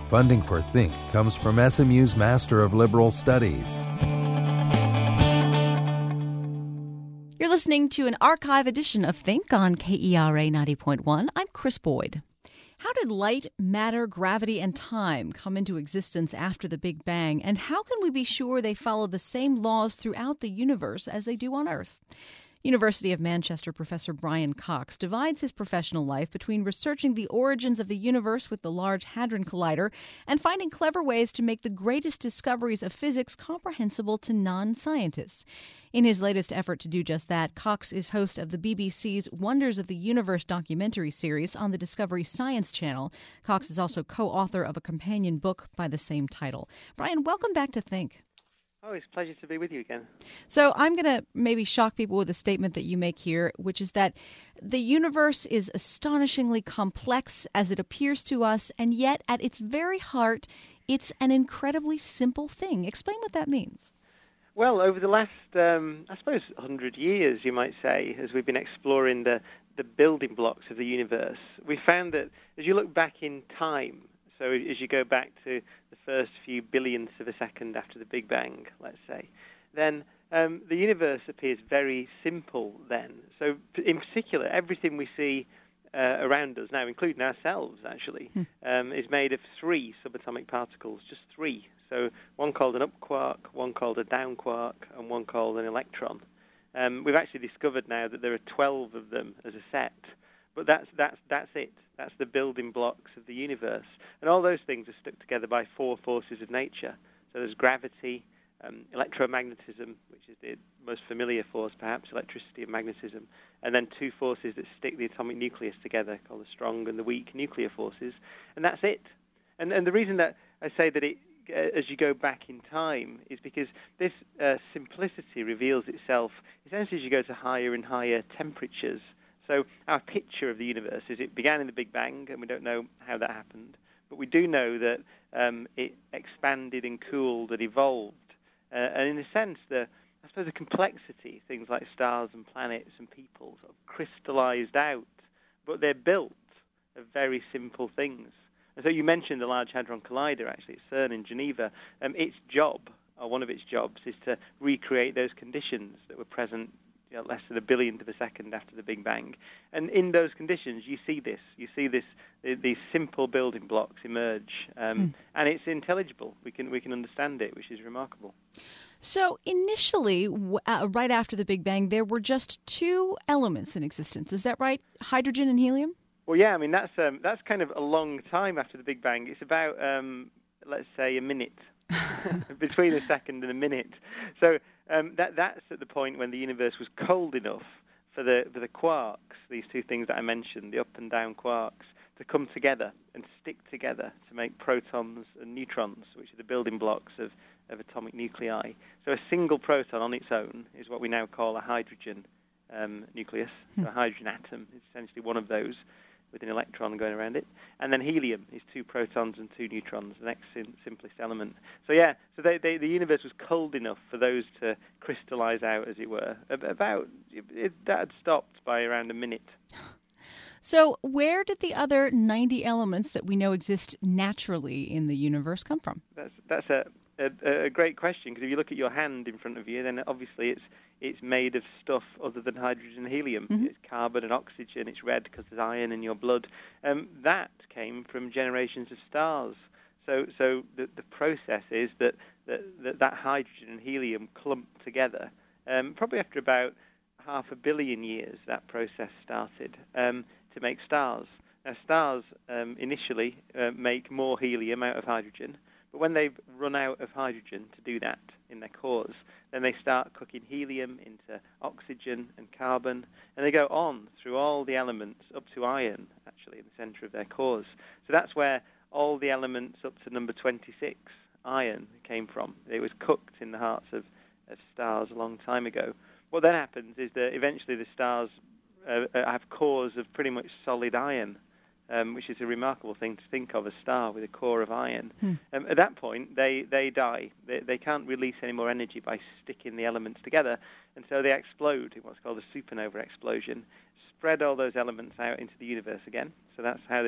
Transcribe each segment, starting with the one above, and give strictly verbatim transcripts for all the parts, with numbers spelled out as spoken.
Funding for Think comes from S M U's Master of Liberal Studies. You're listening to an archive edition of Think on K E R A ninety point one. I'm Chris Boyd. How did light, matter, gravity, and time come into existence after the Big Bang? And how can we be sure they follow the same laws throughout the universe as they do on Earth? University of Manchester professor Brian Cox divides his professional life between researching the origins of the universe with the Large Hadron Collider and finding clever ways to make the greatest discoveries of physics comprehensible to non-scientists. In his latest effort to do just that, Cox is host of the B B C's Wonders of the Universe documentary series on the Discovery Science Channel. Cox is also co-author of a companion book by the same title. Brian, welcome back to Think. Oh, it's a pleasure to be with you again. So I'm going to maybe shock people with a statement that you make here, which is that the universe is astonishingly complex as it appears to us, and yet at its very heart, it's an incredibly simple thing. Explain what that means. Well, over the last, um, I suppose, one hundred years, you might say, as we've been exploring the, the building blocks of the universe, we found that as you look back in time, so as you go back to the first few billionths of a second after the Big Bang, let's say, then um, the universe appears very simple then. So in particular, everything we see uh, around us now, including ourselves actually, hmm. um, is made of three subatomic particles, just three. So one called an up quark, one called a down quark, and one called an electron. Um, we've actually discovered now that there are twelve of them as a set. But that's that's that's it. That's the building blocks of the universe. And all those things are stuck together by four forces of nature. So there's gravity, um, electromagnetism, which is the most familiar force perhaps, electricity and magnetism, and then two forces that stick the atomic nucleus together, called the strong and the weak nuclear forces. And that's it. And and the reason that I say that it, uh, as you go back in time, is because this uh, simplicity reveals itself essentially as you go to higher and higher temperatures. So our picture of the universe is it began in the Big Bang, and we don't know how that happened. But we do know that um, it expanded and cooled and evolved. Uh, and in a sense, the I suppose the complexity, things like stars and planets and people, sort of crystallized out. But they're built of very simple things. And so you mentioned the Large Hadron Collider, actually, at CERN in Geneva. Um, its job, or one of its jobs, is to recreate those conditions that were present You know, less than a billionth of a second after the Big Bang. And in those conditions, you see this. You see this. These simple building blocks emerge. Um, hmm. And it's intelligible. We can we can understand it, which is remarkable. So initially, uh, right after the Big Bang, there were just two elements in existence. Is that right? Hydrogen and helium? Well, yeah. I mean, that's um, that's kind of a long time after the Big Bang. It's about, um, let's say, a minute. Between a second and a minute. So um, that that's at the point when the universe was cold enough for the for the quarks, these two things that I mentioned, the up and down quarks, to come together and stick together to make protons and neutrons, which are the building blocks of, of atomic nuclei. So a single proton on its own is what we now call a hydrogen um, nucleus. Hmm. So a hydrogen atom is essentially one of those, with an electron going around it. And then helium is two protons and two neutrons, the next sim- simplest element. So yeah, so they, they, the universe was cold enough for those to crystallize out, as it were. About, it, that had stopped by around a minute. So where did the other ninety elements that we know exist naturally in the universe come from? That's, that's a, a, a great question, because if you look at your hand in front of you, then obviously it's It's made of stuff other than hydrogen and helium. Mm-hmm. It's carbon and oxygen. It's red because there's iron in your blood. Um, that came from generations of stars. So, so the, the process is that that, that that hydrogen and helium clump together. Um, probably after about half a billion years, that process started um, to make stars. Now, stars um, initially uh, make more helium out of hydrogen, but when they've run out of hydrogen to do that in their cores, then they start cooking helium into oxygen and carbon, and they go on through all the elements up to iron, actually, in the center of their cores. So that's where all the elements up to number twenty-six, iron, came from. It was cooked in the hearts of, of stars a long time ago. What then happens is that eventually the stars uh, have cores of pretty much solid iron, Um, which is a remarkable thing to think of, a star with a core of iron. Hmm. Um, at that point, they, they die. They, they can't release any more energy by sticking the elements together, and so they explode in what's called a supernova explosion, spread all those elements out into the universe again. So that's how the,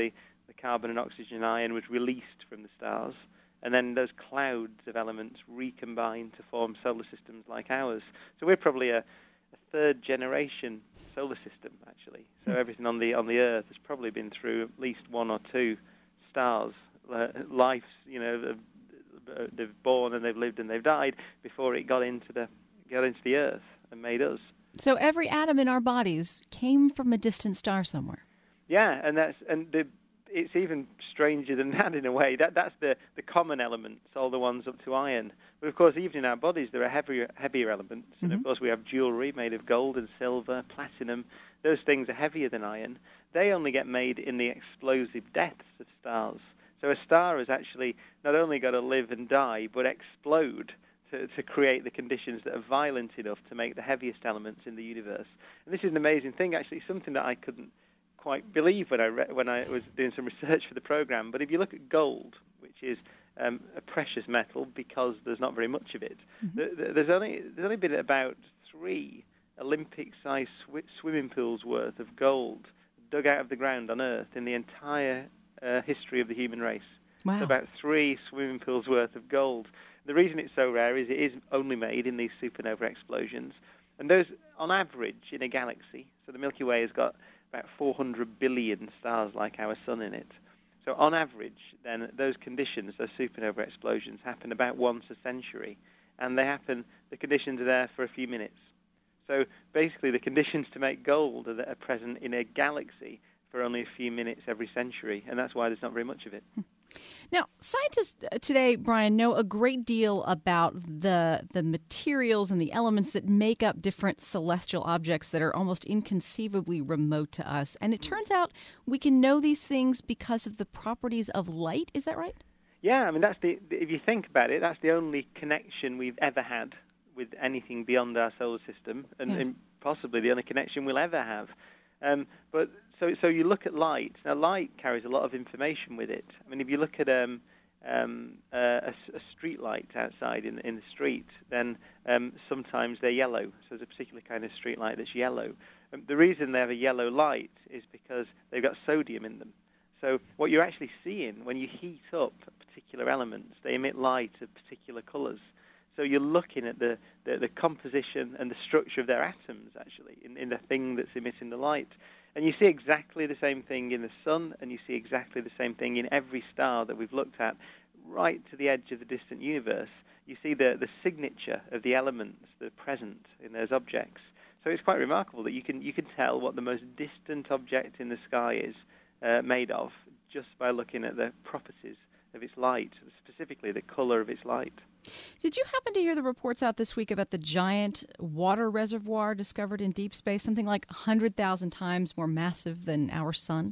the carbon and oxygen and iron was released from the stars, and then those clouds of elements recombine to form solar systems like ours. So we're probably a, a third generation solar system, actually. So everything on the on the Earth has probably been through at least one or two stars. Uh, lives, you know, they've born and they've lived and they've died before it got into the got into the Earth and made us. So every atom in our bodies came from a distant star somewhere. Yeah, and that's and the, it's even stranger than that in a way. That that's the, the common elements, all the ones up to iron. But of course, even in our bodies, there are heavier heavier elements. Mm-hmm. And of course, we have jewelry made of gold and silver, platinum. Those things are heavier than iron. They only get made in the explosive deaths of stars. So a star has actually not only got to live and die, but explode to, to create the conditions that are violent enough to make the heaviest elements in the universe. And this is an amazing thing, actually, something that I couldn't quite believe when I re- when I was doing some research for the program. But if you look at gold, which is um, a precious metal because there's not very much of it, mm-hmm. th- th- there's only there's only been about three Olympic-sized sw- swimming pools worth of gold dug out of the ground on Earth in the entire uh, history of the human race. Wow. So about three swimming pools worth of gold. The reason it's so rare is it is only made in these supernova explosions. And those, on average, in a galaxy, so the Milky Way has got about four hundred billion stars like our sun in it. So on average, then, those conditions, those supernova explosions, happen about once a century. And they happen, the conditions are there for a few minutes. So basically, the conditions to make gold are, that are present in a galaxy for only a few minutes every century. And that's why there's not very much of it. Now, scientists today, Brian, know a great deal about the the materials and the elements that make up different celestial objects that are almost inconceivably remote to us. And it turns out we can know these things because of the properties of light. Is that right? Yeah, I mean, that's the if you think about it, that's the only connection we've ever had with anything beyond our solar system, and, yeah. and possibly the only connection we'll ever have. Um, but so so you look at light. Now, light carries a lot of information with it. I mean, if you look at um, um, uh, a, a street light outside in, in the street, then um, sometimes they're yellow. So there's a particular kind of street light that's yellow. Um, the reason they have a yellow light is because they've got sodium in them. So what you're actually seeing when you heat up particular elements, they emit light of particular colours. So you're looking at the, the, the composition and the structure of their atoms, actually, in, in the thing that's emitting the light. And you see exactly the same thing in the sun, and you see exactly the same thing in every star that we've looked at, right to the edge of the distant universe. You see the, the signature of the elements that are present in those objects. So it's quite remarkable that you can you can tell what the most distant object in the sky is uh, made of just by looking at the properties of its light, specifically the color of its light. Did you happen to hear the reports out this week about the giant water reservoir discovered in deep space, something like one hundred thousand times more massive than our sun?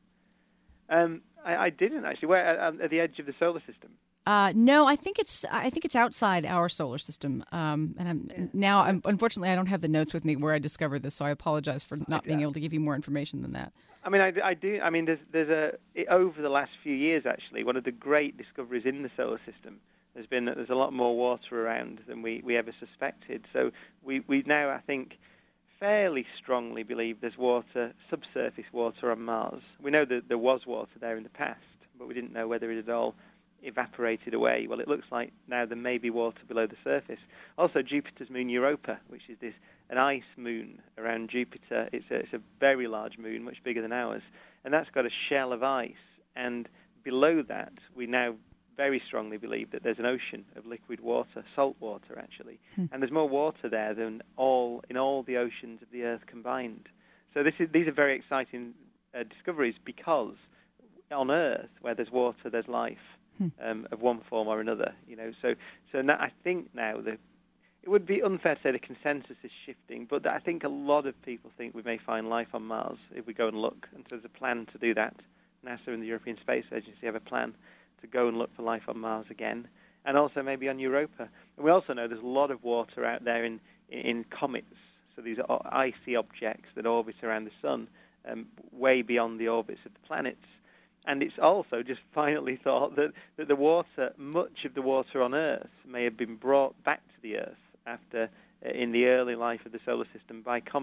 Um, I, I didn't, actually. Where, at, at the edge of the solar system? Uh, no, I think it's I think it's outside our solar system. Um, and I'm yeah. now, I'm, unfortunately, I don't have the notes with me where I discovered this, so I apologize for not being able to give you more information than that. I mean, I, I do. I mean, there's there's a it, over the last few years, actually, one of the great discoveries in the solar system has been that there's a lot more water around than we, we ever suspected. So we we now, I think, fairly strongly believe there's water, subsurface water on Mars. We know that there was water there in the past, but we didn't know whether it had all evaporated away. Well, it looks like now there may be water below the surface. Also, Jupiter's moon Europa, which is this an ice moon around Jupiter. It's a, it's a very large moon, much bigger than ours, and that's got a shell of ice. And below that, we now very strongly believe that there's an ocean of liquid water, salt water actually, hmm. and there's more water there than all in all the oceans of the Earth combined. So this is, these are very exciting uh, discoveries because on Earth, where there's water, there's life. Um, of one form or another, you know. So, so now I think now that it would be unfair to say the consensus is shifting, but I think a lot of people think we may find life on Mars if we go and look. And so there's a plan to do that. NASA and the European Space Agency have a plan to go and look for life on Mars again, and also maybe on Europa. And we also know there's a lot of water out there in in, in comets. So these are icy objects that orbit around the sun, um, way beyond the orbits of the planets. And it's also just finally thought that, that the water, much of the water on Earth, may have been brought back to the Earth after, uh, in the early life of the solar system by comets.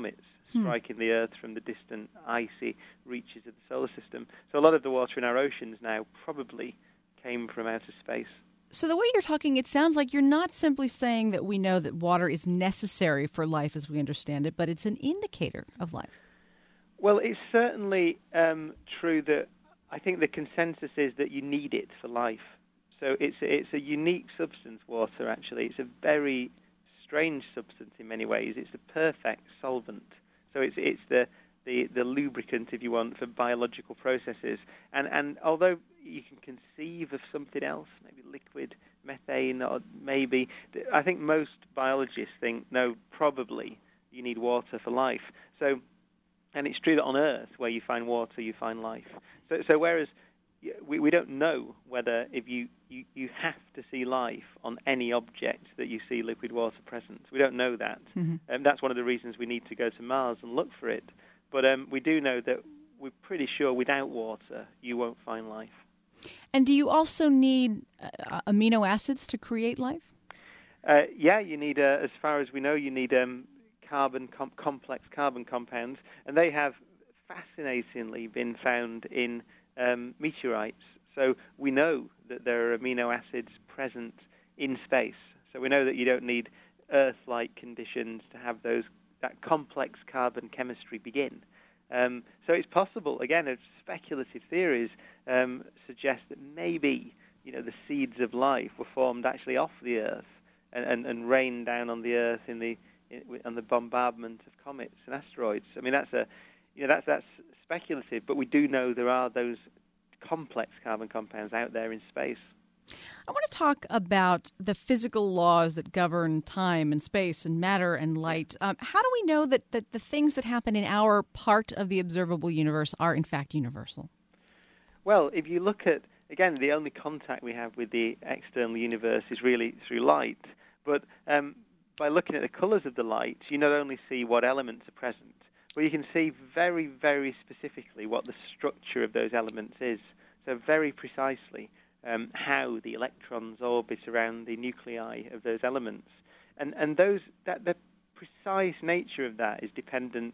hmm. striking the Earth from the distant icy reaches of the solar system. So a lot of the water in our oceans now probably came from outer space. So the way you're talking, it sounds like you're not simply saying that we know that water is necessary for life as we understand it, but it's an indicator of life. Well, it's certainly um, true that I think the consensus is that you need it for life. So it's it's a unique substance, water, actually. It's a very strange substance in many ways. It's the perfect solvent. So it's it's the, the, the lubricant, if you want, for biological processes. And, and although you can conceive of something else, maybe liquid methane, or maybe, I think most biologists think, no, probably you need water for life. So, and it's true that on Earth, where you find water, you find life. So, so whereas we, we don't know whether if you, you, you have to see life on any object that you see liquid water present. We don't know that. Mm-hmm. Um, that's one of the reasons we need to go to Mars and look for it. But um, we do know that we're pretty sure without water, you won't find life. And do you also need uh, amino acids to create life? Uh, yeah, you need, uh, as far as we know, you need um, carbon com- complex carbon compounds, and they have fascinatingly been found in um, meteorites. So we know that there are amino acids present in space. So we know that you don't need Earth-like conditions to have those that complex carbon chemistry begin. Um, so it's possible, again, it's speculative theories um, suggest that maybe, you know, the seeds of life were formed actually off the Earth and, and, and rained down on the Earth in the in, on the bombardment of comets and asteroids. I mean, that's a, you know, that's that's speculative, but we do know there are those complex carbon compounds out there in space. I want to talk about the physical laws that govern time and space and matter and light. Um, how do we know that, that the things that happen in our part of the observable universe are, in fact, universal? Well, if you look at, again, the only contact we have with the external universe is really through light. But um, by looking at the colors of the light, you not only see what elements are present, but you can see very, very specifically what the structure of those elements is. So very precisely. Um, how the electrons orbit around the nuclei of those elements, and and those that the precise nature of that is dependent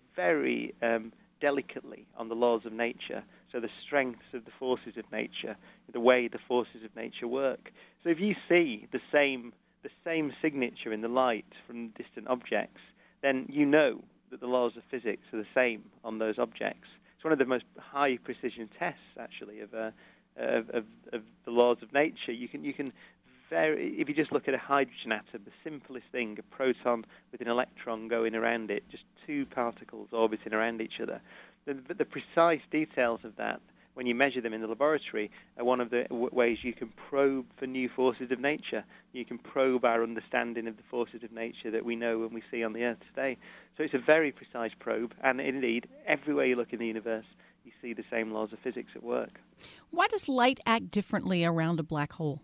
very um, delicately on the laws of nature. So the strengths of the forces of nature, the way the forces of nature work. So if you see the same the same signature in the light from distant objects, then you know that the laws of physics are the same on those objects. It's one of the most high precision tests, actually, of uh, Of, of, of the laws of nature. You can you can very, if you just look at a hydrogen atom, the simplest thing, a proton with an electron going around it, just two particles orbiting around each other. The, the precise details of that, when you measure them in the laboratory, are one of the w- ways you can probe for new forces of nature. You can probe our understanding of the forces of nature that we know and we see on the Earth today. So it's a very precise probe, and indeed, everywhere you look in the universe, you see the same laws of physics at work. Why does light act differently around a black hole?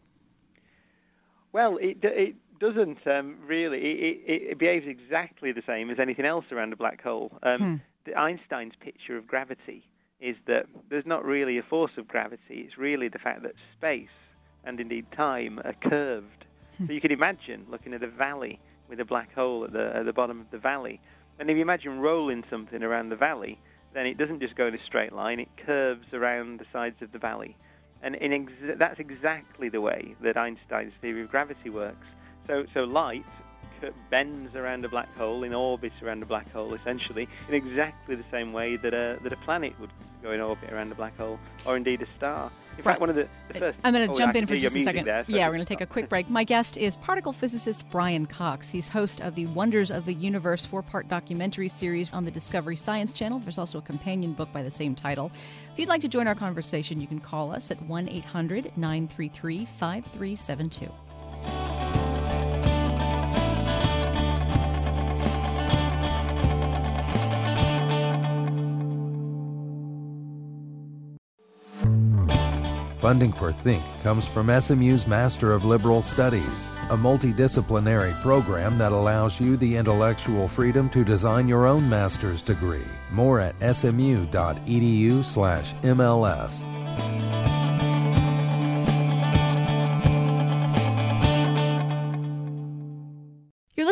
Well, it it doesn't um, really. It, it, it behaves exactly the same as anything else around a black hole. Um, hmm. the Einstein's picture of gravity is that there's not really a force of gravity. It's really the fact that space and indeed time are curved. Hmm. So you can imagine looking at a valley with a black hole at the at the bottom of the valley, and if you imagine rolling something around the valley, then it doesn't just go in a straight line, it curves around the sides of the valley. And in ex- that's exactly the way that Einstein's theory of gravity works. So so light bends around a black hole, in orbit around a black hole, essentially, in exactly the same way that a, that a planet would go in orbit around a black hole, or indeed a star. In fact, one of the, the first... I'm going to oh, jump I in for just a second. There, so yeah, we're going to take a quick break. My guest is particle physicist Brian Cox. He's host of the Wonders of the Universe four-part documentary series on the Discovery Science Channel. There's also a companion book by the same title. If you'd like to join our conversation, you can call us at one eight hundred nine three three five three seven two. Funding for Think comes from S M U's Master of Liberal Studies, a multidisciplinary program that allows you the intellectual freedom to design your own master's degree. More at smu.edu slash MLS. You're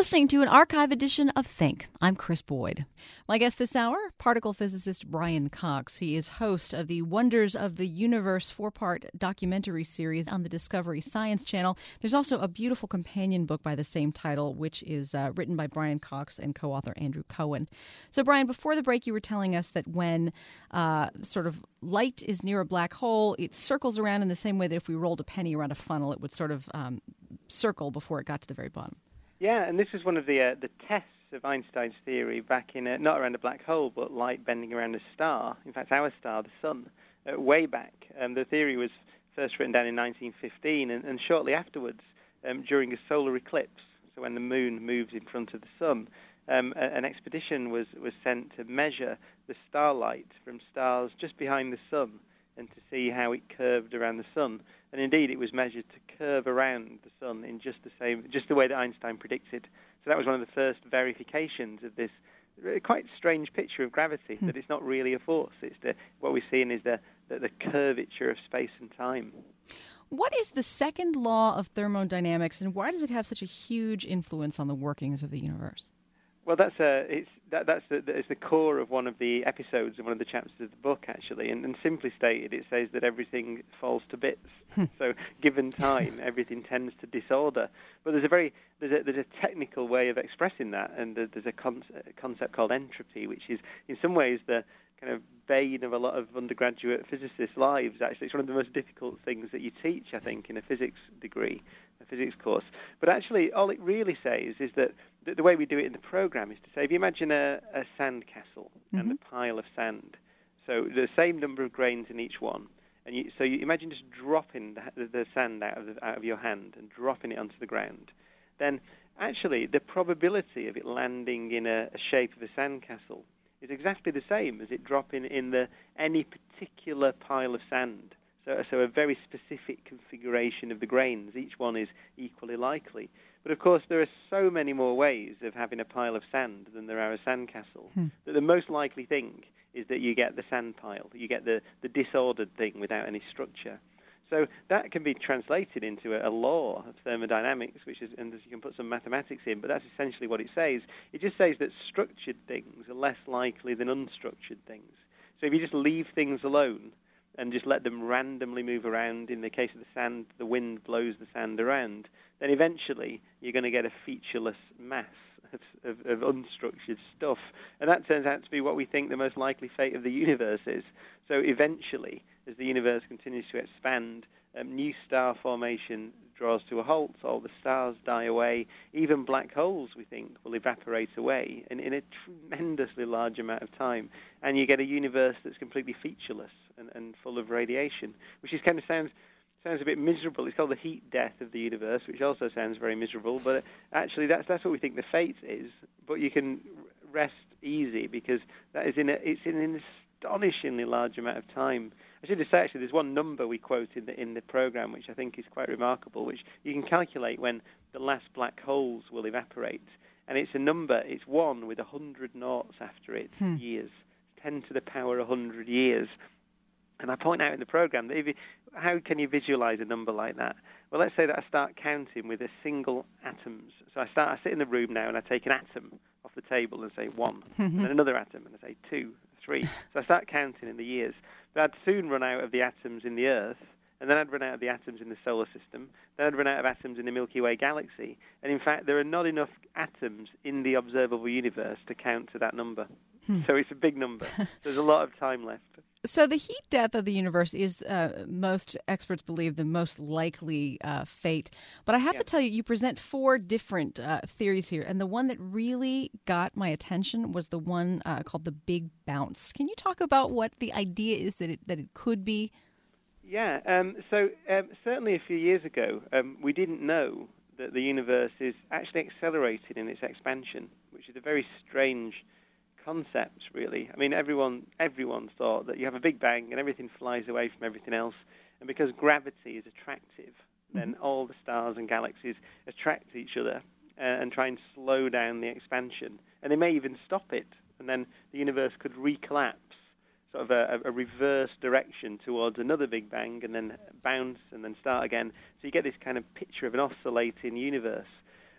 listening to an archive edition of Think. I'm Chris Boyd. My guest this hour, particle physicist Brian Cox. He is host of the Wonders of the Universe four-part documentary series on the Discovery Science Channel. There's also a beautiful companion book by the same title, which is uh, written by Brian Cox and co-author Andrew Cohen. So, Brian, before the break, you were telling us that when uh, sort of light is near a black hole, it circles around in the same way that if we rolled a penny around a funnel, it would sort of um, circle before it got to the very bottom. Yeah, and this is one of the uh, the tests of Einstein's theory back in, uh, not around a black hole, but light bending around a star. In fact, our star, the sun, uh, way back. Um, the theory was first written down in nineteen fifteen, and, and shortly afterwards, um, during a solar eclipse, so when the moon moves in front of the sun, um, a, an expedition was, was sent to measure the starlight from stars just behind the sun and to see how it curved around the sun. And indeed, it was measured to curve around the sun in just the same, just the way that Einstein predicted. So that was one of the first verifications of this quite strange picture of gravity, hmm. that it's not really a force. It's the, what we're seeing is the, the, the curvature of space and time. What is the second law of thermodynamics, and why does it have such a huge influence on the workings of the universe? Well, that's a, it's that, that's the, it's the core of one of the episodes of one of the chapters of the book, actually. And, and simply stated, it says that everything falls to bits. So, given time, everything tends to disorder. But there's a very there's a, there's a technical way of expressing that, and there's a, con- a concept called entropy, which is in some ways the kind of bane of a lot of undergraduate physicists' lives. Actually, it's one of the most difficult things that you teach, I think, in a physics degree, a physics course. But actually, all it really says is that the, the way we do it in the program is to say, if you imagine a, a sand castle mm-hmm. and a pile of sand, so the same number of grains in each one, and you, so you imagine just dropping the, the sand out of the, out of your hand and dropping it onto the ground, then actually the probability of it landing in a, a shape of a sand castle is exactly the same as it dropping in the any particular pile of sand. So, so a very specific configuration of the grains. Each one is equally likely. But of course, there are so many more ways of having a pile of sand than there are a sandcastle. Hmm. That the most likely thing is that you get the sand pile, you get the, the disordered thing without any structure. So that can be translated into a, a law of thermodynamics, which is, and you can put some mathematics in, but that's essentially what it says. It just says that structured things are less likely than unstructured things. So if you just leave things alone and just let them randomly move around, in the case of the sand, the wind blows the sand around, then eventually you're going to get a featureless mass of, of, of unstructured stuff. And that turns out to be what we think the most likely fate of the universe is. So eventually, as the universe continues to expand, um, new star formation draws to a halt, all the stars die away, even black holes, we think, will evaporate away in, in a tremendously large amount of time, and you get a universe that's completely featureless and, and full of radiation, which is kind of sounds sounds a bit miserable. It's called the heat death of the universe, which also sounds very miserable, but actually that's that's what we think the fate is. But you can rest easy because that is in a, it's in an astonishingly large amount of time. I should just say, actually, there's one number we quote in the, in the program, which I think is quite remarkable, which you can calculate when the last black holes will evaporate. And it's a number, it's one with one hundred noughts after it, hmm. years, ten to the power one hundred years. And I point out in the program that if you, how can you visualize a number like that? Well, let's say that I start counting with a single atoms. So I start, I sit in the room now and I take an atom off the table and say one, and then another atom and I say two, three. So I start counting in the years. But I'd soon run out of the atoms in the Earth, and then I'd run out of the atoms in the solar system, then I'd run out of atoms in the Milky Way galaxy. And in fact, there are not enough atoms in the observable universe to count to that number. Hmm. So it's a big number. There's a lot of time left. So the heat death of the universe is, uh, most experts believe, the most likely uh, fate. But I have yeah. to tell you, you present four different uh, theories here, and the one that really got my attention was the one uh, called the Big Bounce. Can you talk about what the idea is that it, that it could be? Yeah, um, so um, certainly a few years ago, um, we didn't know that the universe is actually accelerating in its expansion, which is a very strange concept, really. I mean, everyone everyone thought that you have a Big Bang and everything flies away from everything else, and because gravity is attractive, then mm-hmm. all the stars and galaxies attract each other uh, and try and slow down the expansion, and they may even stop it, and then the universe could recollapse, sort of a, a reverse direction towards another Big Bang, and then bounce and then start again. So you get this kind of picture of an oscillating universe.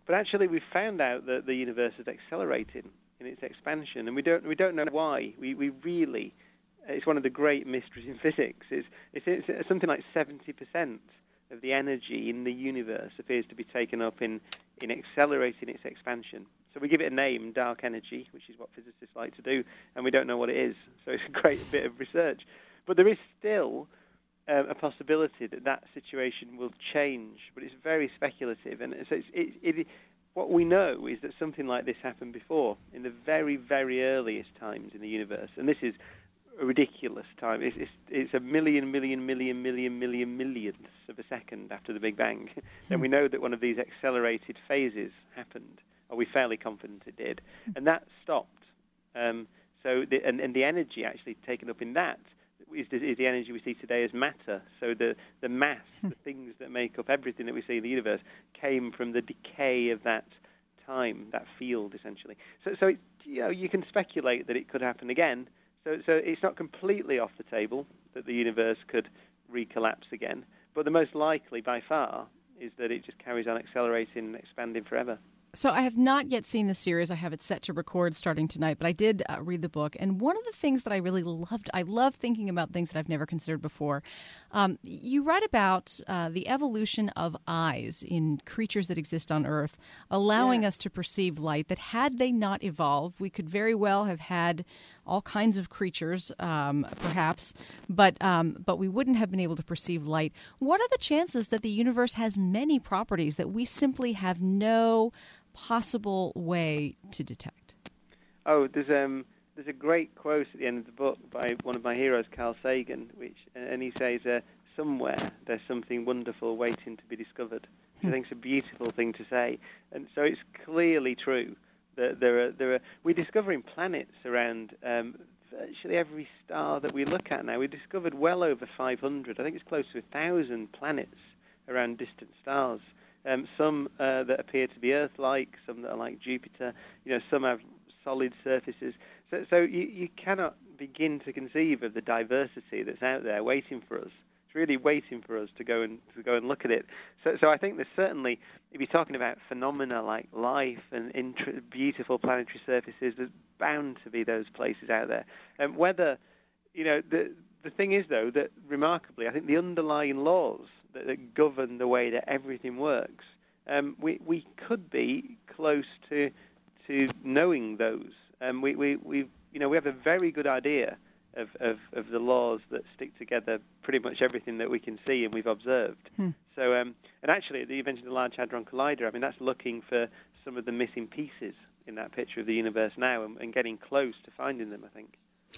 But actually, we've found out that the universe is accelerating in its expansion, and we don't we don't know why. We we really, it's one of the great mysteries in physics. Is it's, it's something like seventy percent of the energy in the universe appears to be taken up in in accelerating its expansion. So we give it a name, dark energy, which is what physicists like to do, and we don't know what it is. So it's a great bit of research. But there is still um, a possibility that that situation will change, but it's very speculative. And so it's, it, it, what we know is that something like this happened before, in the very, very earliest times in the universe. And this is a ridiculous time. It's, it's, it's a million, million, million, million, million, millionths of a second after the Big Bang. And we know that one of these accelerated phases happened. Are we fairly confident it did? And that stopped. Um, so, the, and, and the energy actually taken up in that is the, is the energy we see today as matter. So the, the mass, the things that make up everything that we see in the universe, came from the decay of that time, that field, essentially. So, so it, you know, you can speculate that it could happen again. So, so it's not completely off the table that the universe could recollapse again. But the most likely, by far, is that it just carries on accelerating and expanding forever. So I have not yet seen the series. I have it set to record starting tonight, but I did uh, read the book. And one of the things that I really loved, I love thinking about things that I've never considered before. Um, you write about uh, the evolution of eyes in creatures that exist on Earth, allowing yeah. us to perceive light, that had they not evolved, we could very well have had all kinds of creatures, um, perhaps, but um, but we wouldn't have been able to perceive light. What are the chances that the universe has many properties that we simply have no possible way to detect? Oh, there's um there's a great quote at the end of the book by one of my heroes, Carl Sagan, which and he says, uh, "Somewhere there's something wonderful waiting to be discovered." Which I think is a beautiful thing to say, and so it's clearly true that there are there are we're discovering planets around um, virtually every star that we look at now. We've discovered well over five hundred. I think it's close to a thousand planets around distant stars. Um, some uh, that appear to be Earth-like, some that are like Jupiter. You know, some have solid surfaces. So, so you, you cannot begin to conceive of the diversity that's out there waiting for us. It's really waiting for us to go and to go and look at it. So, so I think there's certainly, if you're talking about phenomena like life and intra- beautiful planetary surfaces, there's bound to be those places out there. And um, whether, you know, the the thing is though that remarkably, I think the underlying laws that, that govern the way that everything works, um, we we could be close to to knowing those. Um, we we we you know we have a very good idea Of, of, of the laws that stick together pretty much everything that we can see and we've observed. Hmm. So, um, and actually, you mentioned the Large Hadron Collider. I mean, that's looking for some of the missing pieces in that picture of the universe now and, and getting close to finding them, I think.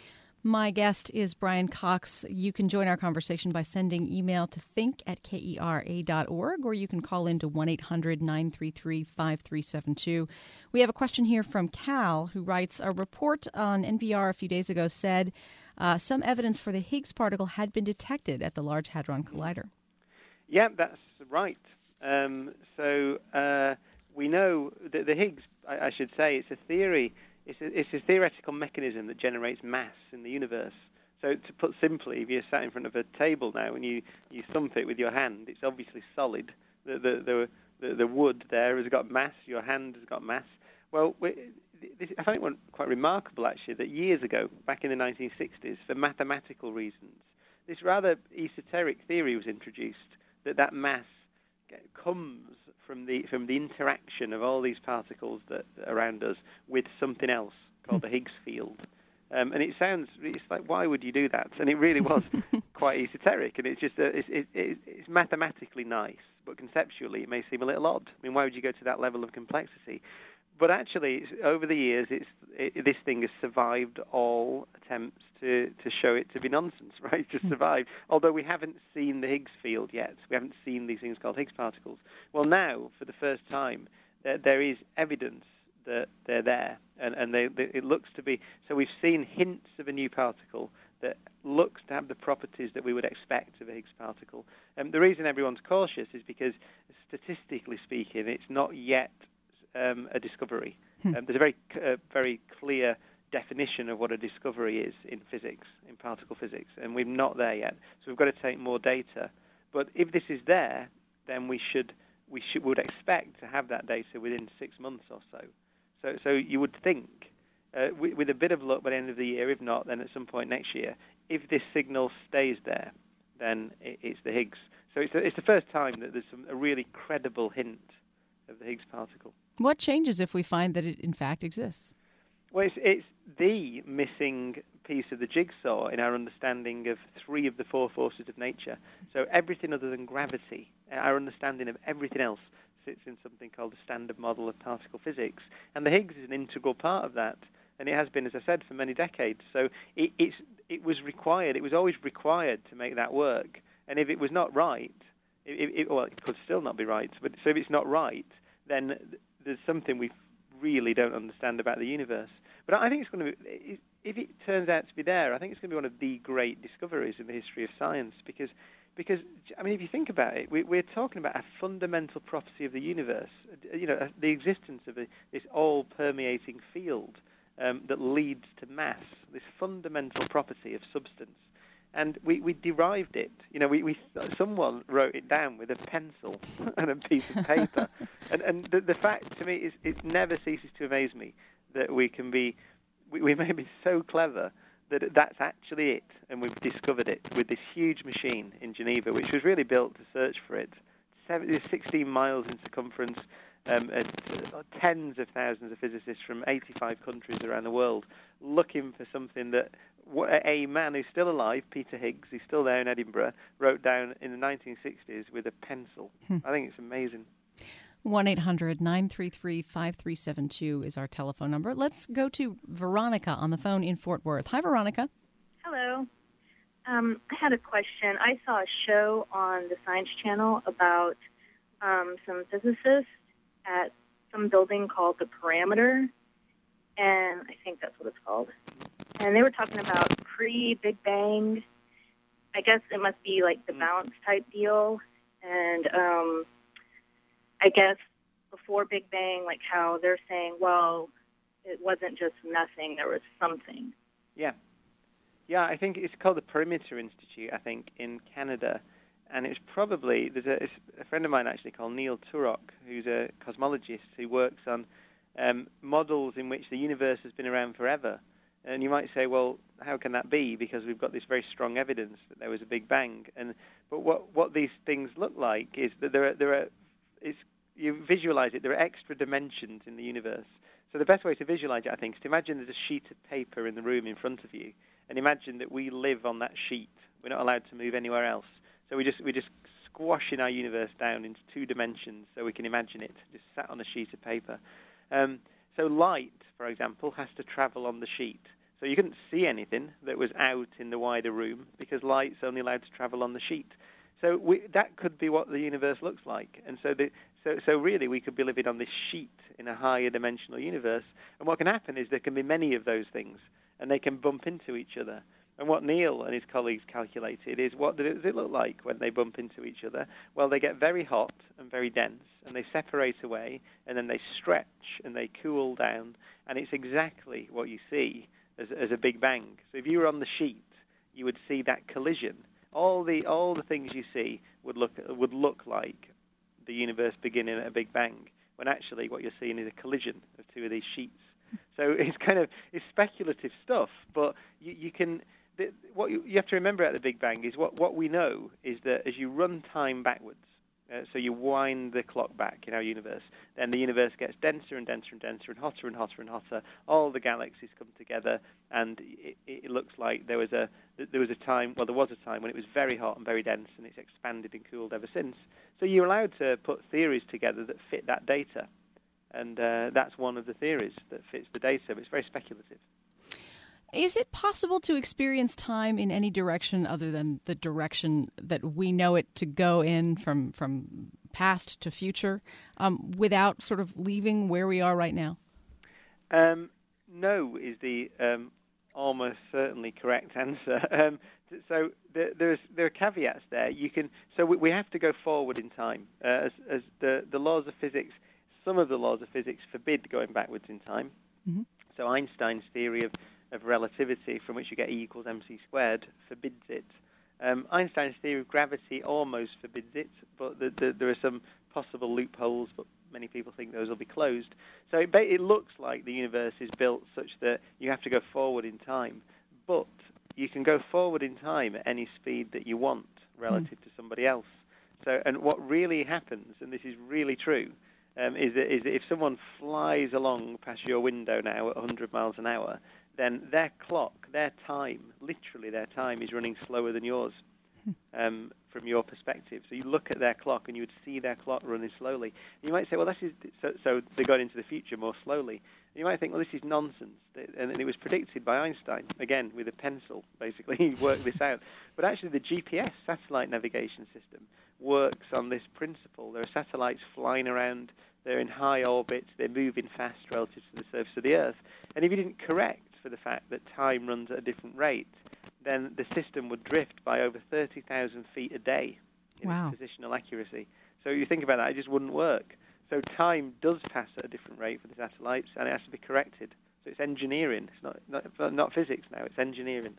My guest is Brian Cox. You can join our conversation by sending email to think at kera dot org, or you can call in to one eight hundred nine three three five three seven two. We have a question here from Cal, who writes, a report on N P R a few days ago said uh, some evidence for the Higgs particle had been detected at the Large Hadron Collider. Yeah, that's right. Um, so uh, we know that the Higgs, I, I should say, it's a theory. It's a, it's a theoretical mechanism that generates mass in the universe. So to put simply, if you're sat in front of a table now and you, you thump it with your hand, it's obviously solid. The, the, the, the, the wood there has got mass, your hand has got mass. Well, this, I find it one quite remarkable, actually, that years ago, back in the nineteen sixties, for mathematical reasons, this rather esoteric theory was introduced, that that mass comes from the from the interaction of all these particles that are around us with something else called the Higgs field. Um, and it sounds, it's like, why would you do that? And it really was quite esoteric, and it's just, a, it's, it, it, it's mathematically nice, but conceptually it may seem a little odd. I mean, why would you go to that level of complexity? But actually, over the years, it's, it, this thing has survived all attempts to, to show it to be nonsense, right? Just survived. Although we haven't seen the Higgs field yet. We haven't seen these things called Higgs particles. Well, now, for the first time, there, there is evidence that they're there. And, and they, they, it looks to be... So we've seen hints of a new particle that looks to have the properties that we would expect of a Higgs particle. And the reason everyone's cautious is because, statistically speaking, it's not yet... Um, a discovery. Hmm. Um, there's a very, uh, very clear definition of what a discovery is in physics, in particle physics, and we're not there yet. So we've got to take more data. But if this is there, then we should we should, would expect to have that data within six months or so. So, so you would think, uh, with, with a bit of luck by the end of the year, if not, then at some point next year, if this signal stays there, then it, it's the Higgs. So it's the, it's the first time that there's some, a really credible hint of the Higgs particle. What changes if we find that it in fact exists? Well, it's, it's the missing piece of the jigsaw in our understanding of three of the four forces of nature. So everything other than gravity, our understanding of everything else, sits in something called the Standard Model of Particle Physics. And the Higgs is an integral part of that, and it has been, as I said, for many decades. So it, it's, it was required, it was always required to make that work. And if it was not right, it, it, well, it could still not be right, but so if it's not right, then there's something we really don't understand about the universe. But I think it's going to be, if it turns out to be there, I think it's going to be one of the great discoveries in the history of science, because, because I mean, if you think about it, we, we're talking about a fundamental property of the universe, you know, the existence of a, this all-permeating field um, that leads to mass, this fundamental property of substance. And we, we derived it. You know, we, we someone wrote it down with a pencil and a piece of paper. and and the, the fact to me is it never ceases to amaze me that we can be, we, we may be so clever that that's actually it, and we've discovered it with this huge machine in Geneva, which was really built to search for it. sixteen miles in circumference, um, and tens of thousands of physicists from eighty-five countries around the world looking for something that a man who's still alive, Peter Higgs, who's still there in Edinburgh, wrote down in the nineteen sixties with a pencil. Hmm. I think it's amazing. one eight hundred nine three three five three seven two is our telephone number. Let's go to Veronica on the phone in Fort Worth. Hi, Veronica. Hello. Um, I had a question. I saw a show on the Science Channel about um, some physicists at some building called the Parameter, and I think that's what it's called. And they were talking about pre-Big Bang. I guess it must be like the balance type deal. And um, I guess before Big Bang, like how they're saying, well, it wasn't just nothing, there was something. Yeah. Yeah, I think it's called the Perimeter Institute, I think, in Canada. And it's probably, there's a, it's a friend of mine actually called Neil Turok, who's a cosmologist who works on um, models in which the universe has been around forever. And you might say, well, how can that be? Because we've got this very strong evidence that there was a Big Bang. And but what what these things look like is that there are there are it's, you visualize it. There are extra dimensions in the universe. So the best way to visualize it, I think, is to imagine there's a sheet of paper in the room in front of you, and imagine that we live on that sheet. We're not allowed to move anywhere else. So we just we just squashing our universe down into two dimensions, so we can imagine it just sat on a sheet of paper. Um, So light, for example, has to travel on the sheet. So you couldn't see anything that was out in the wider room because light's only allowed to travel on the sheet. So we, that could be what the universe looks like. And so, the, so, so really we could be living on this sheet in a higher dimensional universe. And what can happen is there can be many of those things, and they can bump into each other. And what Neil and his colleagues calculated is, what does it look like when they bump into each other? Well, they get very hot and very dense, and they separate away, and then they stretch and they cool down, and it's exactly what you see as, as a Big Bang. So if you were on the sheet, you would see that collision. All the all the things you see would look would look like the universe beginning at a Big Bang, when actually what you're seeing is a collision of two of these sheets. So it's kind of it's speculative stuff, but you, you can. The, what you, you have to remember at the Big Bang is what, what we know is that as you run time backwards, uh, so you wind the clock back in our universe, then the universe gets denser and denser and denser and hotter and hotter and hotter. All the galaxies come together, and it, it looks like there was a there was a time, well, there was a time when it was very hot and very dense, and it's expanded and cooled ever since. So you're allowed to put theories together that fit that data, and uh, that's one of the theories that fits the data, but it's very speculative. Is it possible to experience time in any direction other than the direction that we know it to go in, from from past to future, um, without sort of leaving where we are right now? Um, no is the um, almost certainly correct answer. Um, so there, there's there are caveats there. You can so we, we have to go forward in time, uh, as, as the the laws of physics. Some of the laws of physics forbid going backwards in time. Mm-hmm. So Einstein's theory of of relativity, from which you get E equals mc squared, forbids it. Um, Einstein's theory of gravity almost forbids it, but the, the, there are some possible loopholes, but many people think those will be closed. So it, it looks like the universe is built such that you have to go forward in time, but you can go forward in time at any speed that you want relative mm. to somebody else. So, and what really happens, and this is really true, um, is, that, is that if someone flies along past your window now at one hundred miles an hour, then their clock, their time, literally their time, is running slower than yours um, from your perspective. So you look at their clock and you would see their clock running slowly. And you might say, well, this is so, so they got into the future more slowly. And you might think, well, this is nonsense. And it was predicted by Einstein, again, with a pencil, basically. He worked this out. But actually the G P S, satellite navigation system, works on this principle. There are satellites flying around. They're in high orbit. They're moving fast relative to the surface of the Earth. And if you didn't correct for the fact that time runs at a different rate, then the system would drift by over thirty thousand feet a day in wow. its positional accuracy. So you think about that, it just wouldn't work. So time does pass at a different rate for the satellites, and it has to be corrected. So it's engineering. It's not not, not physics now, it's engineering.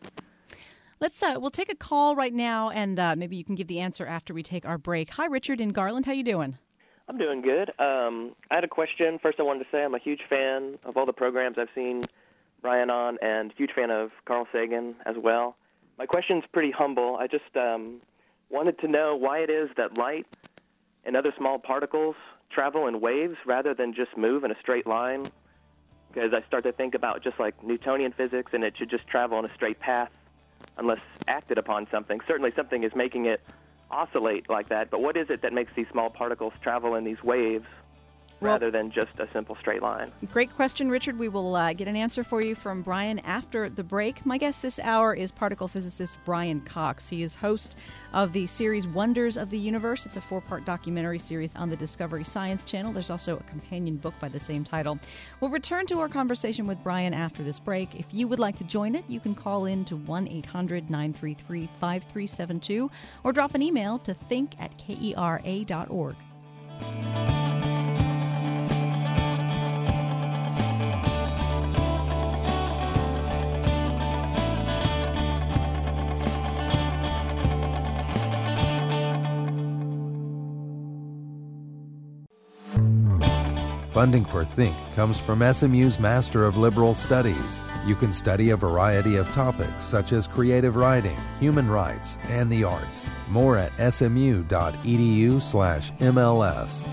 Let's uh, we'll take a call right now, and uh, maybe you can give the answer after we take our break. Hi, Richard in Garland. How you doing? I'm doing good. Um, I had a question. First, I wanted to say I'm a huge fan of all the programs I've seen Brian on, and huge fan of Carl Sagan as well. My question's pretty humble. I just um, wanted to know why it is that light and other small particles travel in waves rather than just move in a straight line, because I start to think about just like Newtonian physics, and it should just travel in a straight path unless acted upon something. Certainly something is making it oscillate like that, but what is it that makes these small particles travel in these waves well, rather than just a simple straight line? Great question, Richard. We will uh, get an answer for you from Brian after the break. My guest this hour is particle physicist Brian Cox. He is host of the series Wonders of the Universe. It's a four-part documentary series on the Discovery Science Channel. There's also a companion book by the same title. We'll return to our conversation with Brian after this break. If you would like to join it, you can call in to one eight hundred nine three three five three seven two or drop an email to think at kera dot org. Funding for Think comes from S M U's Master of Liberal Studies. You can study a variety of topics such as creative writing, human rights, and the arts. More at smu.edu slash MLS.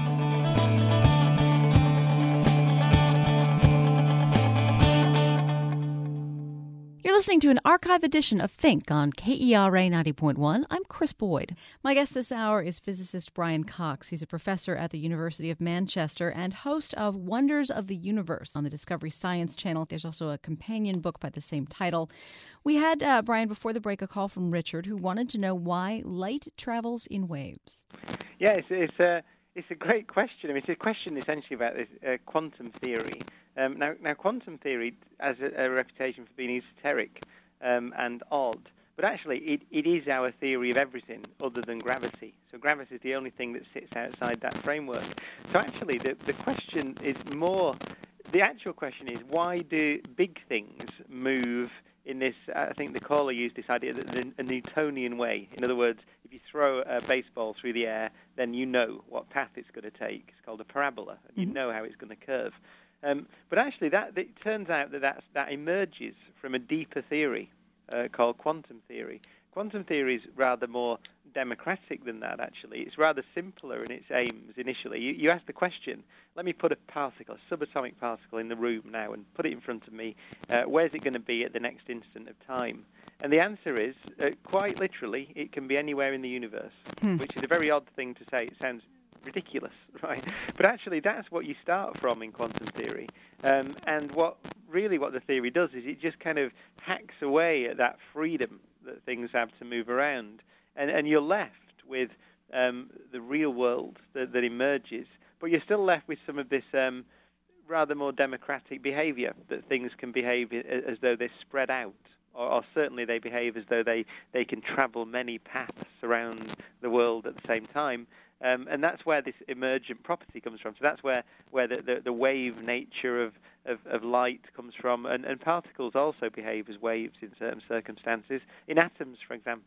Listening to an archive edition of Think on K E R A ninety point one. I'm Chris Boyd. My guest this hour is physicist Brian Cox. He's a professor at the University of Manchester and host of Wonders of the Universe on the Discovery Science Channel. There's also a companion book by the same title. We had, uh, Brian, before the break, a call from Richard who wanted to know why light travels in waves. Yeah, it's, it's, a, it's a great question. I mean, it's a question essentially about this uh, quantum theory. Um, now, now, quantum theory has a, a reputation for being esoteric um, and odd, but actually it, it is our theory of everything other than gravity. So gravity is the only thing that sits outside that framework. So actually the, the question is more, the actual question is, why do big things move in this, I think the caller used this idea, that a Newtonian way. In other words, if you throw a baseball through the air, then you know what path it's going to take. It's called a parabola, and you know how it's going to curve. Um, but actually, that it turns out that that's, that emerges from a deeper theory uh, called quantum theory. Quantum theory is rather more democratic than that, actually. It's rather simpler in its aims initially. You, you ask the question, let me put a particle, a subatomic particle in the room now and put it in front of me. Uh, where's it going to be at the next instant of time? And the answer is, uh, quite literally, it can be anywhere in the universe, hmm. which is a very odd thing to say. It sounds ridiculous, right? But actually, that's what you start from in quantum theory. Um, and what really what the theory does is it just kind of hacks away at that freedom that things have to move around. And, and you're left with um, the real world that, that emerges, but you're still left with some of this um, rather more democratic behavior, that things can behave as though they're spread out, or, or certainly they behave as though they, they can travel many paths around the world at the same time. Um, and that's where this emergent property comes from. So that's where, where the, the, the wave nature of, of, of light comes from. And, and particles also behave as waves in certain circumstances. In atoms, for example,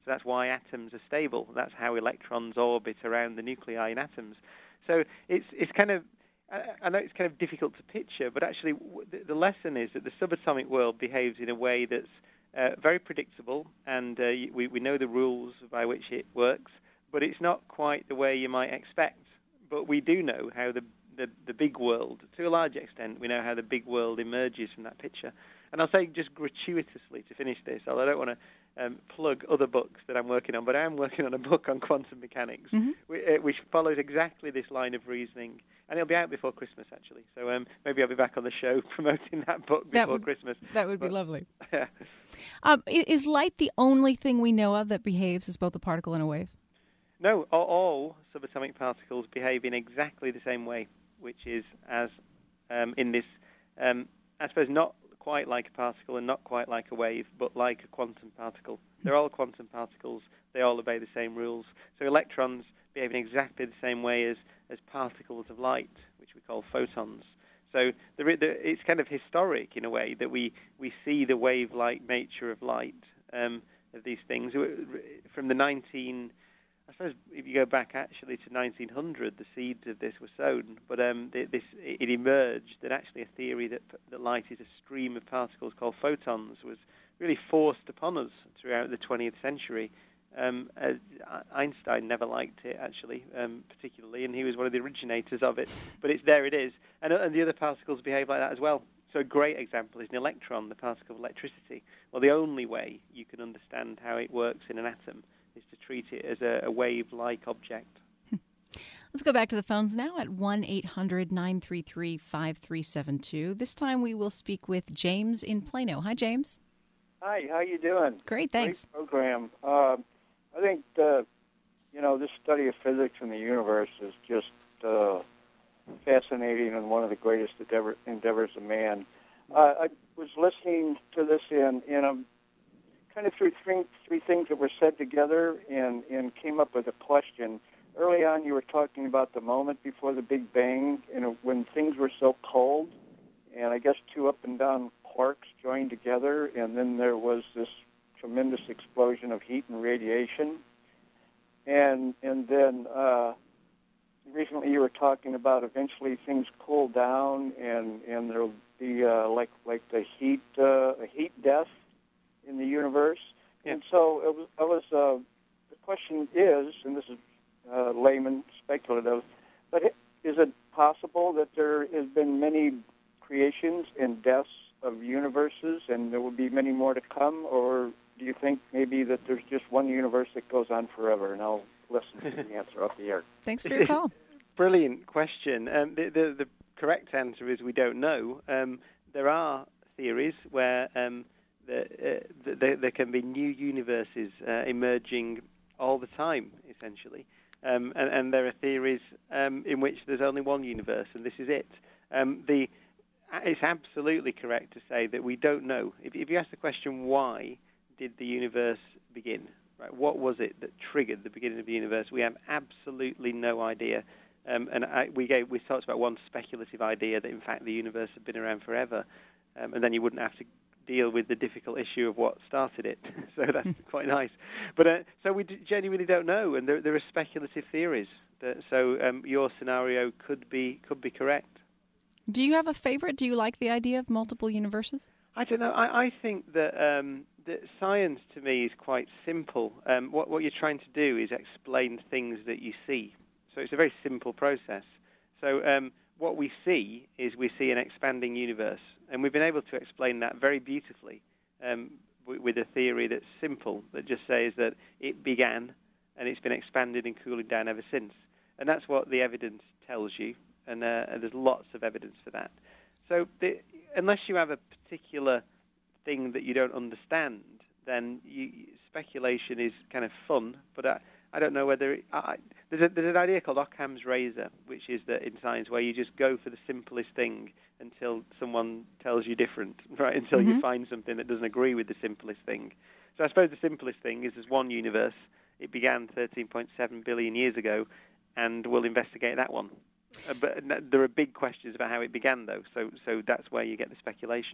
So that's why atoms are stable. That's how electrons orbit around the nuclei in atoms. So it's it's kind of, I know it's kind of difficult to picture, but actually the lesson is that the subatomic world behaves in a way that's uh, very predictable, and uh, we, we know the rules by which it works, but it's not quite the way you might expect. But we do know how the, the, the big world, to a large extent, we know how the big world emerges from that picture. And I'll say just gratuitously to finish this, although I don't want to Um, plug other books that I'm working on, but I am working on a book on quantum mechanics, mm-hmm. which, uh, which follows exactly this line of reasoning, and it'll be out before Christmas, actually. So um, maybe I'll be back on the show promoting that book before that would, Christmas. That would but, be lovely. Yeah. Um, is light the only thing we know of that behaves as both a particle and a wave? No, all, all subatomic particles behave in exactly the same way, which is as um, in this, um, I suppose, not quite like a particle and not quite like a wave, but like a quantum particle. They're all quantum particles. They all obey the same rules. So electrons behave in exactly the same way as, as particles of light, which we call photons. So the, the, it's kind of historic in a way that we, we see the wave-like nature of light, um, of these things. From the nineteen... I suppose if you go back actually to nineteen hundred, the seeds of this were sown, but um, this it emerged that actually a theory that, that light is a stream of particles called photons was really forced upon us throughout the twentieth century. Um, uh, Einstein never liked it, actually, um, particularly, and he was one of the originators of it, but it's there it is. And, and the other particles behave like that as well. So a great example is an electron, the particle of electricity. Well, the only way you can understand how it works in an atom is to treat it as a, a wave-like object. Let's go back to the phones now at one eight hundred nine three three five three seven two. This time we will speak with James in Plano. Hi, James. Hi, how you doing? Great, thanks. Great program. Uh, I think, uh, you know, this study of physics and the universe is just uh, fascinating and one of the greatest endeavor, endeavors of man. Uh, I was listening to this in, in a kind of through three, three things that were said together and, and came up with a question. Early on, you were talking about the moment before the Big Bang, you know, when things were so cold, and I guess two up and down quarks joined together, and then there was this tremendous explosion of heat and radiation. And and then uh, recently you were talking about eventually things cool down, and, and there'll be uh, like like the heat uh, a heat death in the universe. Yeah. And so it was, I was uh, the question is, and this is uh, layman speculative, but is it possible that there has been many creations and deaths of universes, and there will be many more to come, or do you think maybe that there's just one universe that goes on forever? And I'll listen to the answer off the air. Thanks for your call. Brilliant question. Um, the, the, the correct answer is we don't know. Um, there are theories where um, the, uh, the, the, there can be new universes uh, emerging all the time, essentially. Um, and, and there are theories um, in which there's only one universe, and this is it. Um, the It's absolutely correct to say that we don't know. If, if you ask the question, why did the universe begin? Right? What was it that triggered the beginning of the universe? We have absolutely no idea. Um, and I, we gave, we talked about one speculative idea that, in fact, the universe had been around forever, um, and then you wouldn't have to deal with the difficult issue of what started it. So that's quite nice. But uh, so we genuinely don't know, and there, there are speculative theories. That, so um, your scenario could be could be correct. Do you have a favorite? Do you like the idea of multiple universes? I don't know. I, I think that, um, that science, to me, is quite simple. Um, what, what you're trying to do is explain things that you see. So it's a very simple process. So um, what we see is we see an expanding universe. And we've been able to explain that very beautifully um, w- with a theory that's simple, that just says that it began and it's been expanded and cooling down ever since. And that's what the evidence tells you. And, uh, and there's lots of evidence for that. So the, unless you have a particular thing that you don't understand, then you, speculation is kind of fun. But I, I don't know whether it, I, there's, a, there's an idea called Occam's razor, which is that in science where you just go for the simplest thing until someone tells you different, right? Until mm-hmm. you find something that doesn't agree with the simplest thing. So I suppose the simplest thing is there's one universe. It began thirteen point seven billion years ago, and we'll investigate that one. Uh, but there are big questions about how it began, though, so so that's where you get the speculation.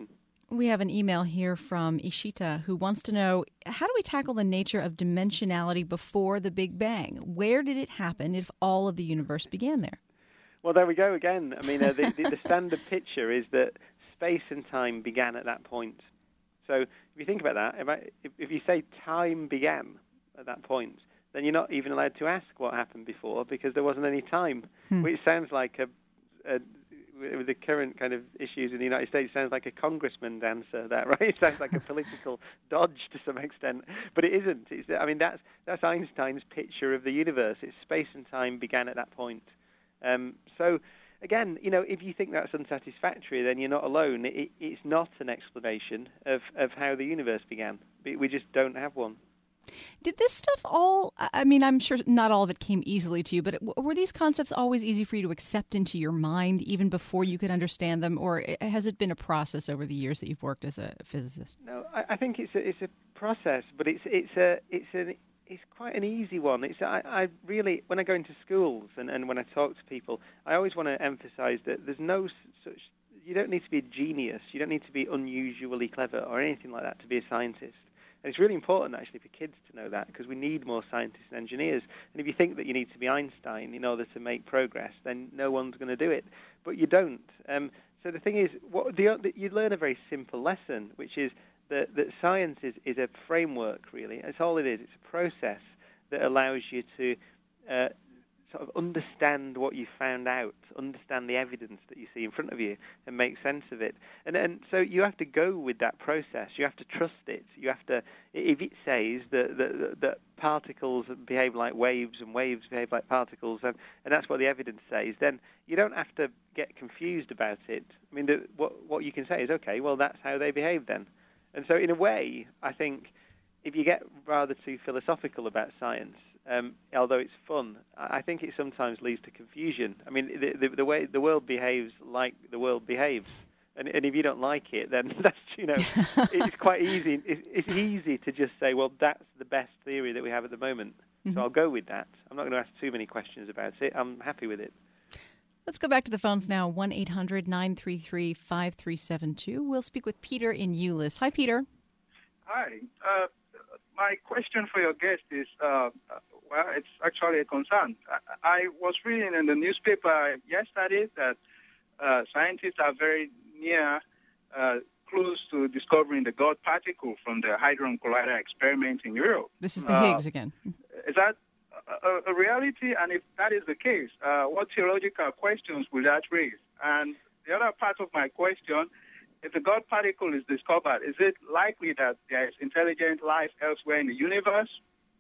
We have an email here from Ishita who wants to know, how do we tackle the nature of dimensionality before the Big Bang? Where did it happen if all of the universe began there? Well, there we go again. I mean, uh, the, the, the standard picture is that space and time began at that point. So if you think about that, if, I, if, if you say time began at that point, then you're not even allowed to ask what happened before because there wasn't any time, hmm. which sounds like a, a with the current kind of issues in the United States, sounds like a congressman's answer. That right? It sounds like a political dodge to some extent, but it isn't. It's, I mean, that's that's Einstein's picture of the universe. It's space and time began at that point. Um, so, again, you know, if you think that's unsatisfactory, then you're not alone. It, it's not an explanation of of how the universe began. We just don't have one. Did this stuff all, I mean, I'm sure not all of it came easily to you, but were these concepts always easy for you to accept into your mind even before you could understand them, or has it been a process over the years that you've worked as a physicist? No, I, I think it's a, it's a process, but it's it's a it's an it's quite an easy one. It's I, I really, when I go into schools and, and when I talk to people, I always want to emphasize that there's no such, you don't need to be a genius, you don't need to be unusually clever or anything like that to be a scientist. And it's really important, actually, for kids to know that because we need more scientists and engineers. And if you think that you need to be Einstein in order to make progress, then no one's going to do it. But you don't. Um, so the thing is, what the, you learn a very simple lesson, which is that, that science is, is a framework, really. That's all it is. It's a process that allows you to uh, sort of understand what you found out, understand the evidence that you see in front of you, and make sense of it. And and so you have to go with that process. You have to trust it. You have to, if it says that that, that particles behave like waves and waves behave like particles, and, and that's what the evidence says, then you don't have to get confused about it. I mean, the, what what you can say is, okay, well, that's how they behave then. And so in a way, I think if you get rather too philosophical about science, Um, although it's fun, I think it sometimes leads to confusion. I mean, the, the, the way the world behaves like the world behaves, and, and if you don't like it, then that's, you know, it's quite easy. It's, it's easy to just say, well, that's the best theory that we have at the moment, mm-hmm. so I'll go with that. I'm not going to ask too many questions about it. I'm happy with it. Let's go back to the phones now, one eight hundred nine three three five three seven two. We'll speak with Peter in Euless. Hi, Peter. Hi. Uh, my question for your guest is, uh, well, it's actually a concern. I, I was reading in the newspaper yesterday that uh, scientists are very near, uh, close to discovering the God particle from the Hadron Collider experiment in Europe. This is the uh, Higgs again. Is that a, a reality? And if that is the case, uh, what theological questions will that raise? And the other part of my question, if the God particle is discovered, is it likely that there is intelligent life elsewhere in the universe?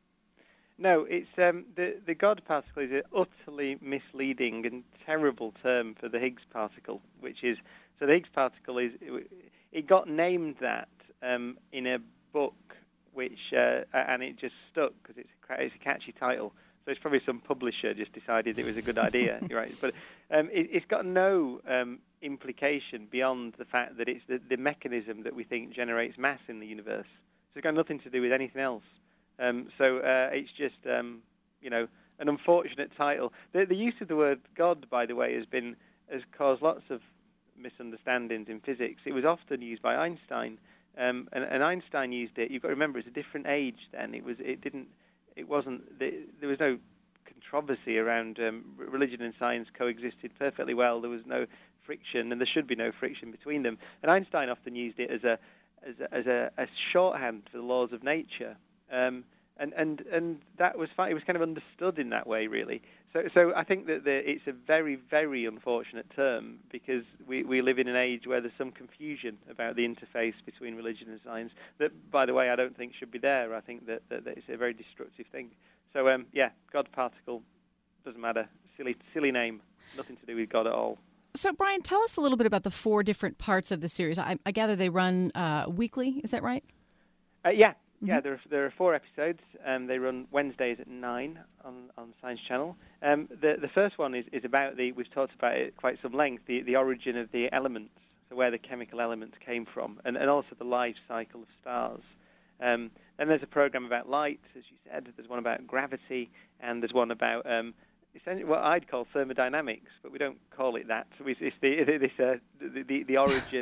No, it's um, the the God particle is an utterly misleading and terrible term for the Higgs particle, which is so the Higgs particle is it got named that um, in a book which uh, and it just stuck because it's a, it's a catchy title. So it's probably some publisher just decided it was a good idea, right? But um, it, it's got no um, implication beyond the fact that it's the, the mechanism that we think generates mass in the universe. So it's got nothing to do with anything else. Um, so uh, it's just, um, you know, an unfortunate title. The, the use of the word God, by the way, has been has caused lots of misunderstandings in physics. It was often used by Einstein, um, and, and Einstein used it. You've got to remember, it's a different age then. It was, it didn't, it wasn't. There was no controversy around um, religion and science coexisted perfectly well. There was no friction, and there should be no friction between them. And Einstein often used it as a as a, as a, a shorthand for the laws of nature. Um, and, and, and that was fine. It was kind of understood in that way, really. So so I think that the, it's a very, very unfortunate term because we, we live in an age where there's some confusion about the interface between religion and science that, by the way, I don't think should be there. I think that, that, that it's a very destructive thing. So, um, yeah, God particle, doesn't matter. Silly, silly name. Nothing to do with God at all. So, Brian, tell us a little bit about the four different parts of the series. I, I gather they run uh, weekly. Is that right? Uh, yeah. Yeah, there are, there are four episodes. Um, they run Wednesdays at nine on, on Science Channel. Um, the the first one is, is about the, we've talked about it quite some length, the, the origin of the elements, so where the chemical elements came from, and, and also the life cycle of stars. Um, then there's a program about light, as you said. There's one about gravity, and there's one about um, essentially what I'd call thermodynamics, but we don't call it that. So it's, it's the, this, uh, the, the, the origin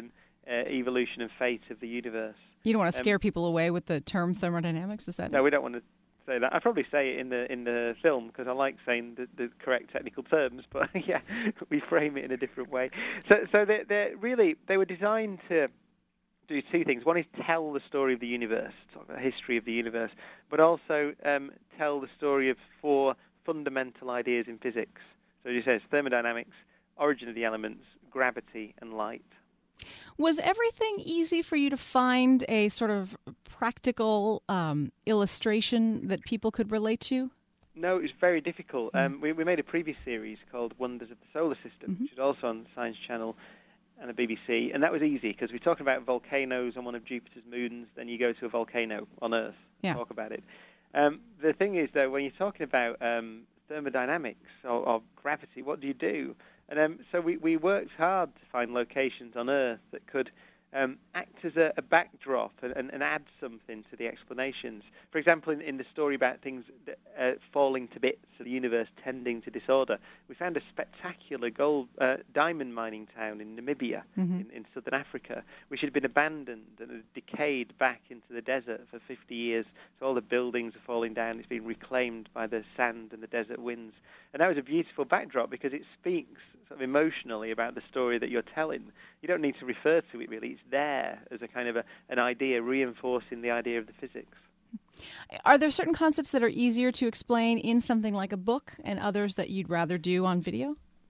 uh, evolution and fate of the universe. You don't want to scare um, people away with the term thermodynamics, is that No, it? we don't want to say that. I'd probably say it in the in the film because I like saying the, the correct technical terms, but yeah, we frame it in a different way. So, so they they really they were designed to do two things. One is tell the story of the universe, talk about the history of the universe, but also um, tell the story of four fundamental ideas in physics. So as you say, it's thermodynamics, origin of the elements, gravity, and light. Was everything easy for you to find a sort of practical um, illustration that people could relate to? No, it was very difficult. Mm-hmm. Um, we, we made a previous series called Wonders of the Solar System, mm-hmm. which is also on the Science Channel and the B B C, and that was easy because we're talking about volcanoes on one of Jupiter's moons, then you go to a volcano on Earth yeah. and talk about it. Um, the thing is, though, when you're talking about um, thermodynamics or, or gravity, what do you do? And um, so we, we worked hard to find locations on Earth that could um, act as a, a backdrop and, and, and add something to the explanations. For example, in, in the story about things that, uh, falling to bits, so the universe tending to disorder, we found a spectacular gold uh, diamond mining town in Namibia, mm-hmm. in, in southern Africa, which had been abandoned and had decayed back into the desert for fifty years. So all the buildings are falling down. It's been reclaimed by the sand and the desert winds. And that was a beautiful backdrop because it speaks sort of emotionally about the story that you're telling. You don't need to refer to it, really. It's there as a kind of a, an idea, reinforcing the idea of the physics. Are there certain concepts that are easier to explain in something like a book and others that you'd rather do on video?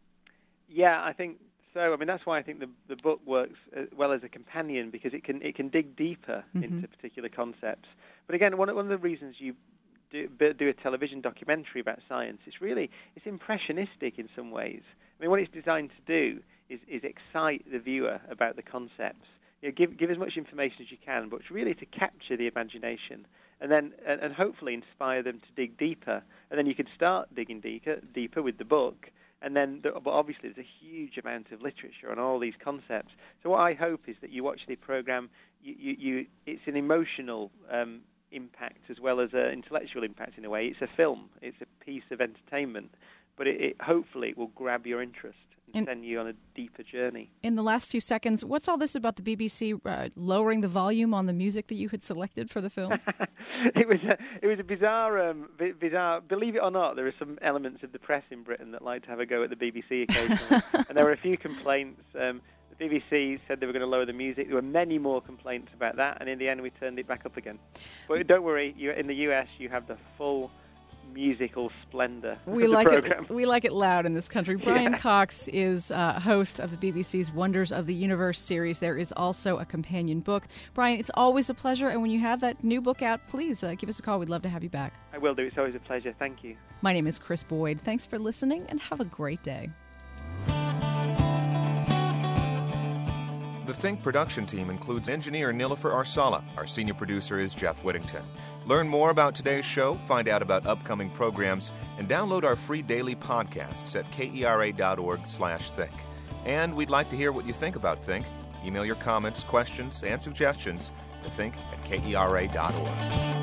Yeah, I think so. I mean, that's why I think the, the book works well as a companion because it can it can dig deeper mm-hmm. into particular concepts. But again, one, one of the reasons you do, do a television documentary about science, it's really, it's impressionistic in some ways. I mean, what it's designed to do is, is excite the viewer about the concepts. You know, give give as much information as you can, but it's really to capture the imagination, and then and, and hopefully inspire them to dig deeper. And then you can start digging deeper, deeper with the book. And then, the, but obviously, there's a huge amount of literature on all these concepts. So what I hope is that you watch the program. You, you, you it's an emotional um, impact as well as an intellectual impact in a way. It's a film. It's a piece of entertainment. But it, it hopefully it will grab your interest and in, send you on a deeper journey. In the last few seconds, what's all this about the B B C uh, lowering the volume on the music that you had selected for the film? it was a, it was a bizarre, um, bizarre. Believe it or not, there are some elements of the press in Britain that like to have a go at the B B C occasionally, and there were a few complaints. Um, the B B C said they were going to lower the music. There were many more complaints about that, and in the end, we turned it back up again. But don't worry, you, in the U S, you have the full musical splendor we of the like program. It, we like it loud in this country. Brian yeah. Cox is uh, host of the B B C's Wonders of the Universe series. There is also a companion book. Brian, it's always a pleasure, and when you have that new book out, please uh, give us a call. We'd love to have you back. I will do. It's always a pleasure. Thank you. My name is Chris Boyd. Thanks for listening, and have a great day. The Think production team includes engineer Nilofer Arsala. Our senior producer is Jeff Whittington. Learn more about today's show, find out about upcoming programs, and download our free daily podcasts at kera.org slash think. And we'd like to hear what you think about Think. Email your comments, questions, and suggestions to think at kera dot org.